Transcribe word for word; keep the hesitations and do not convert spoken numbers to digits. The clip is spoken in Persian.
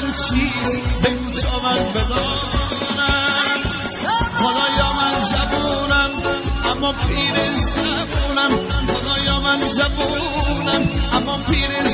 من چیست بگو تا من بدانم. خدایا من جوونم اما پیر زبونم، خدایا من جوونم اما پیر